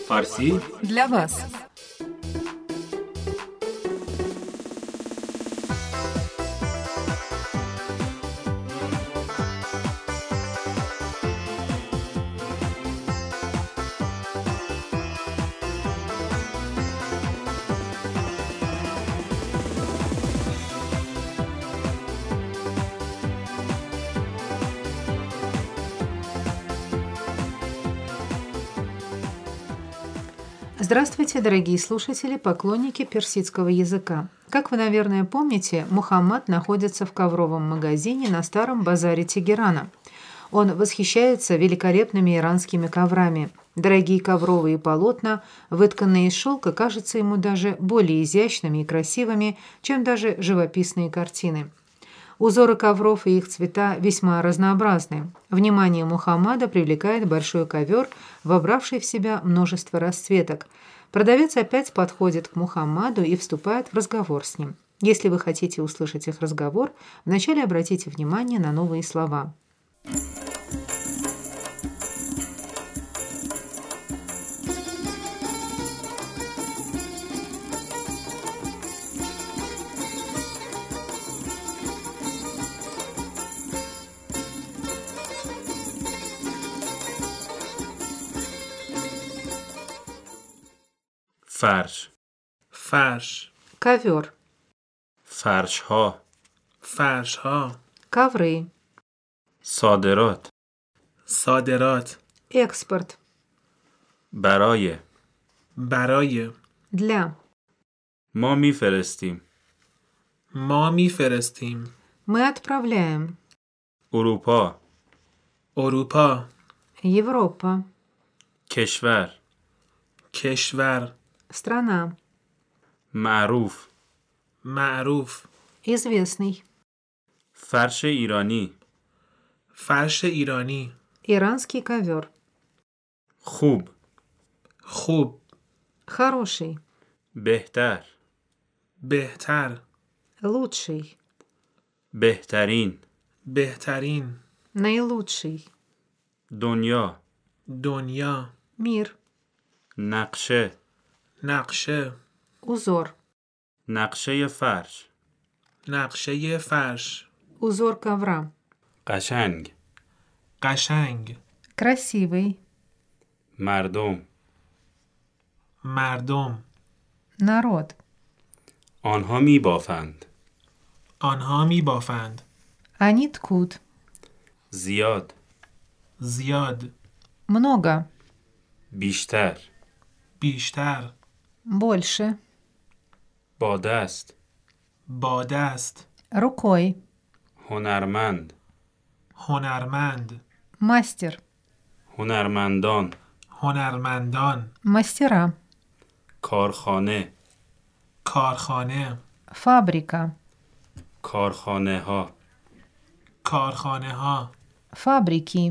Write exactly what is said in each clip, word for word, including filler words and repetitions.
فارسی для вас. Здравствуйте, дорогие слушатели, поклонники персидского языка. Как вы, наверное, помните, Мухаммад находится в ковровом магазине на старом базаре Тегерана. Он восхищается великолепными иранскими коврами. Дорогие ковровые полотна, вытканные из шелка, кажутся ему даже более изящными и красивыми, чем даже живописные картины. Узоры ковров и их цвета весьма разнообразны. Внимание Мухаммада привлекает большой ковер, вобравший в себя множество расцветок. Продавец опять подходит к Мухаммаду и вступает в разговор с ним. Если вы хотите услышать их разговор, вначале обратите внимание на новые слова. فرش فرش Ковер, فرش ها فرش ها ковры, صادرات صادرات экспорт, برای برای для. ما میفرستیم ما میفرستیم Мы отправляем. اروپا اروپا Европа, کشور کشور страна, معروف معروف известный, فرش ایرانی فرش ایرانی иранский ковер, خوب خوب хороший, بهتر بهتر лучший, بهترین بهترین наилучший, دنیا دنیا мир, نقشه نقشه узор, نقشه فرش نقشه فرش узор ковра, قشنگ قشنگ красивый, مردم مردم народ, آنها می بافند آنها می بافند они ткут, زیاد زیاد много, بیشتر بیشتر больше, با دست با دست рукой, هنرمند هنرمند мастер, هنرمندان هنرمندان мастера, کارخانه کارخانه фабрика, کارخانه ها کارخانه ها фабрики,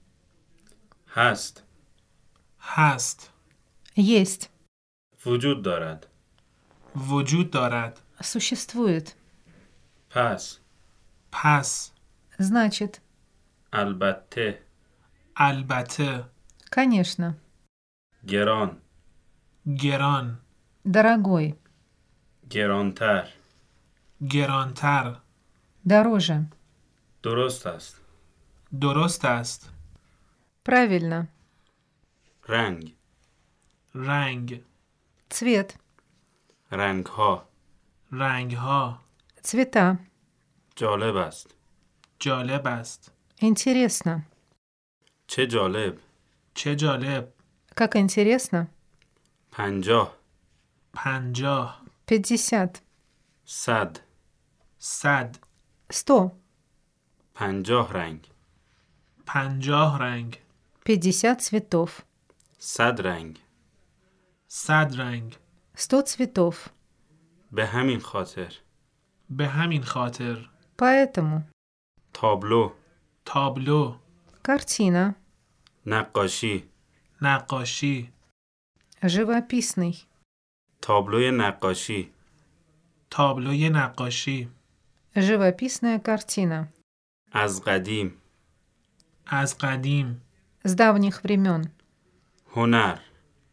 هست هست есть, وجود دارد وجود دارد существует, پس پس значит, البته البته конечно, گران گران дорогой, گرانتر گرانتر дороже, درست است درست است правильно, رنگ رنگ цвет, رنگ ها رنگ ها цвета, جالب است جالب است интересно, چه جالب چه جالب как интересно, پنجاه پنجاه пятьдесят, صد صد сто, پنجاه رنگ پنجاه رنگ пятьдесят цветов, صد رنگ صد رنگ сто цветов, به همین خاطر به همین خاطر поэтому, تابلو تابلو картина, نقاشی نقاشی живописный, تابلوی نقاشی تابلوی نقاشی живописная картина, از قدیم از قدیم с давних времен, هنر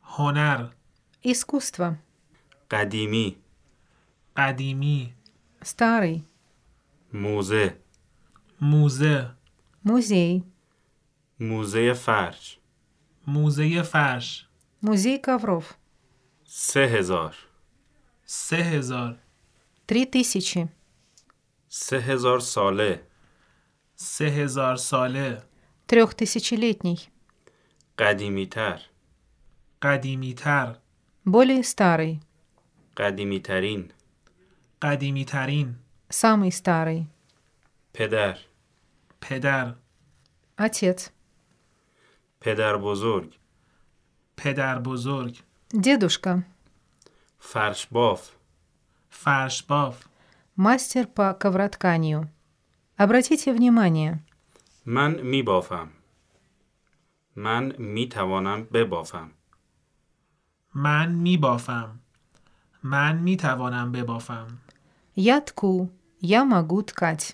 هنر. Искусство. قدیمی. قدیمی. Старый. موزه. موزه. Музей. موزه فرش. موزه فرش. Музей ковров. سه هزار. سه هزار. Три тысячи. سه هزار ساله. سه هزار ساله. Трехтысячелетний. قدیمی تر. قدیمی تر. Более старый. قدیمی ترین. قدیمی ترین. Самый старый. پدر. پدر. Отец. پدر بزرگ. پدر بزرگ. Дедушка. فرش باف. فرش باف. Мастер по ковротканию. Обратите внимание. من می بافم. من می توانم ببافم. من می بافم. من می توانم ببافم. Я тку. Я могу ткать.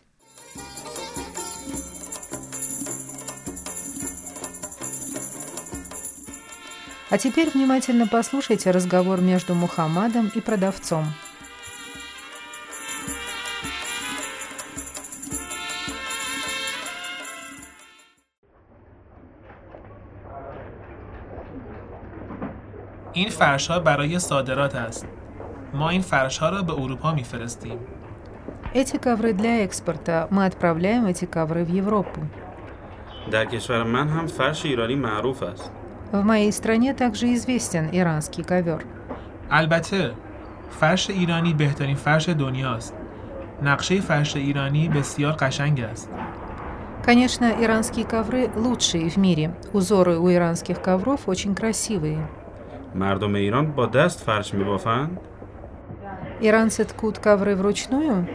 А теперь внимательно послушайте разговор между Мухаммадом и продавцом. این فرش ها برای صادرات است. ما این فرش ها را به اروپا می فرستیم. Эти ковры для экспорта. Мы отправляем эти ковры в Европу. در کشور من هم فرش ایرانی معروف است. В моей стране также известен иранский ковер. البته فرش ایرانی بهترین فرش دنیاست. نقشه فرش ایرانی بسیار قشنگ است. Конечно, иранские ковры лучшие в мире. Узоры у иранских ковров очень красивые. مردم ایران با دست فرش می بافند؟ Иранцы ткут ковры вручную?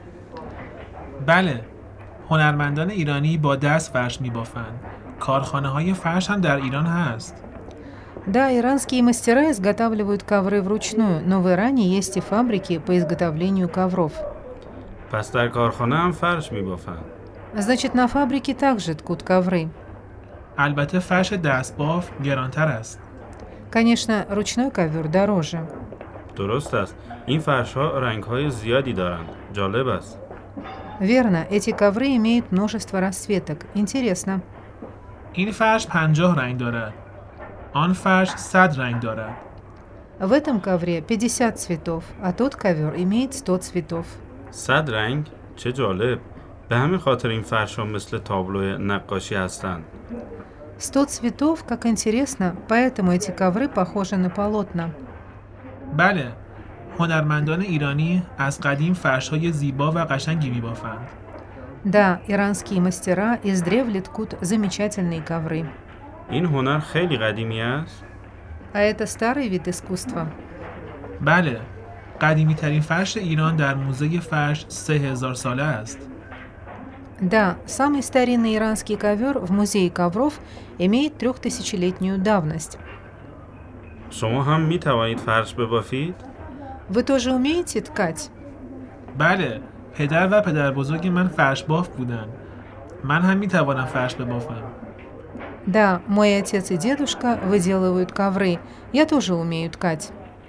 بله، هنرمندان ایرانی با دست فرش می بافند. کارخانه های فرش هم در ایران هست. Да, иранские мастера изготавливают ковры вручную, но в Иране есть и фабрики по изготовлению ковров. پس در کارخانه هم فرش می بافند. Значит, на фабрике также ткут ковры. البته فرش دستباف گرانتر است. Конечно, ручной ковер дороже. درست است. این فرش ها رنگ های زیادی دارند. جالب است. Верно, эти ковры имеют множество расцветок. Интересно. این فرش پنجاه رنگ دارد. آن فرش صد رنگ دارد. В этом ковре пятьдесят цветов, а тот ковер имеет сто цветов. صد رنگ؟ چه جالب. به همین خاطر این فرش ها مثل تابلو نقاشی هستند. Сто цветов, как интересно, поэтому эти ковры похожи на полотна. بله، هنرمندان ایرانی از قدیم فرش‌های زیبا و قشنگی می‌بافند. Да, иранские мастера издревле ткут замечательные ковры. این هنر خیلی قدیمی است؟ А это старый вид искусства. بله، قدیمی ترین فرش ایران در موزه فرش سه هزار ساله است. Да, самый старинный иранский ковер в музее ковров имеет трехтысячелетнюю давность. شما هم می توانید فرش ببافید؟ Вы тоже умеете ткать? بله، پدر و پدر بزرگ من فرش باف بودن. من هم می‌توانم فرش ببافم. Да, мой отец и дедушка выделывают ковры. Я тоже умею ткать.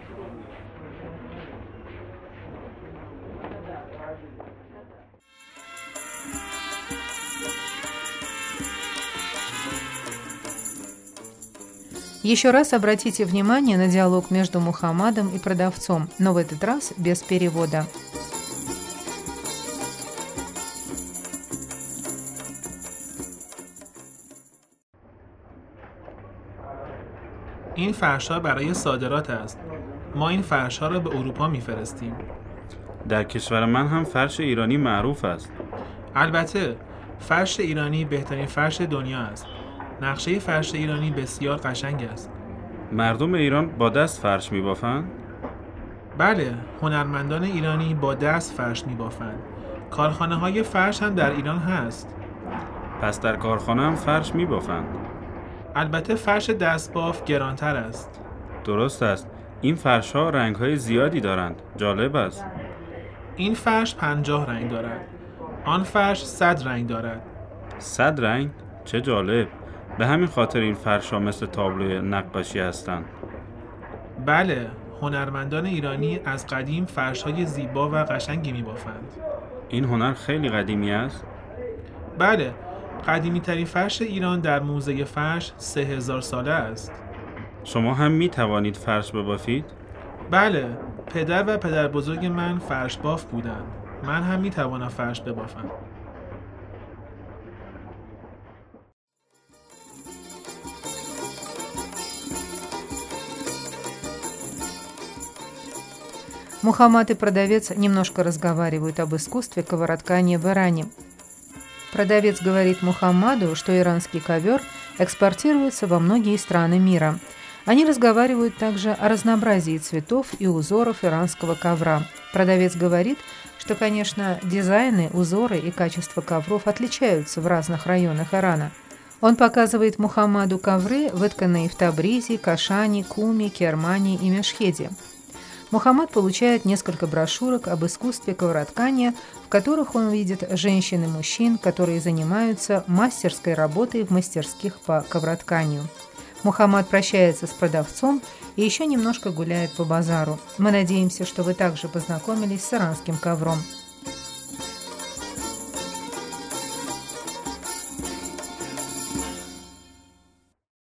Еще раз обратите внимание на диалог между Мухаммадом и продавцом, но в этот раз без перевода. این فرش‌ها برای صادرات است. ما این فرش‌ها را به اروپا می‌فرستیم. در کشور من هم فرش ایرانی معروف است. البته فرش ایرانی بهترین فرش دنیا است. نقشه فرش ایرانی بسیار قشنگ است. مردم ایران با دست فرش می بافند؟ بله، هنرمندان ایرانی با دست فرش می بافند. کارخانه های فرش هم در ایران هست. پس در کارخانه هم فرش می بافند؟ البته فرش دستباف گرانتر است. درست است. این فرش ها رنگ های زیادی دارند. جالب است. این فرش پنجاه رنگ دارد. آن فرش صد رنگ دارد. صد رنگ؟ چه جالب. به همین خاطر این فرش ها مثل تابلوی نقاشی هستند. بله، هنرمندان ایرانی از قدیم فرش‌های زیبا و قشنگی می‌بافند. این هنر خیلی قدیمی است؟ بله، قدیمی ترین فرش ایران در موزه فرش سه هزار ساله است. شما هم می توانید فرش ببافید؟ بله، پدر و پدر بزرگ من فرش باف بودند. من هم می توانم فرش ببافم. Мухаммад и продавец немножко разговаривают об искусстве ковроткания в Иране. Продавец говорит Мухаммаду, что иранский ковер экспортируется во многие страны мира. Они разговаривают также о разнообразии цветов и узоров иранского ковра. Продавец говорит, что, конечно, дизайны, узоры и качество ковров отличаются в разных районах Ирана. Он показывает Мухаммаду ковры, вытканные в Табризе, Кашане, Куме, Кермане и Мешхеде. Мухаммад получает несколько брошюрок об искусстве ковроткания, в которых он видит женщин и мужчин, которые занимаются мастерской работой в мастерских по ковротканию. Мухаммад прощается с продавцом и еще немножко гуляет по базару. Мы надеемся, что вы также познакомились с иранским ковром.